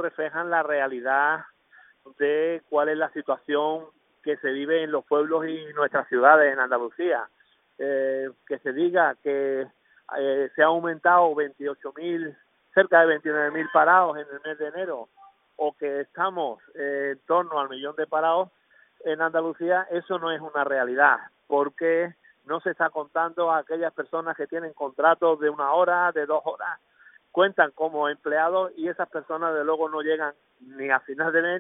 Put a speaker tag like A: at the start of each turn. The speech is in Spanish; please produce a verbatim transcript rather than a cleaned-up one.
A: reflejan la realidad de cuál es la situación que se vive en los pueblos y nuestras ciudades en Andalucía. Eh, que se diga que eh, se ha aumentado veintiocho mil, cerca de veintinueve mil parados en el mes de enero, o que estamos eh, en torno al millón de parados en Andalucía, eso no es una realidad, porque no se está contando a aquellas personas que tienen contratos de una hora, de dos horas, cuentan como empleados y esas personas de luego no llegan ni a final de mes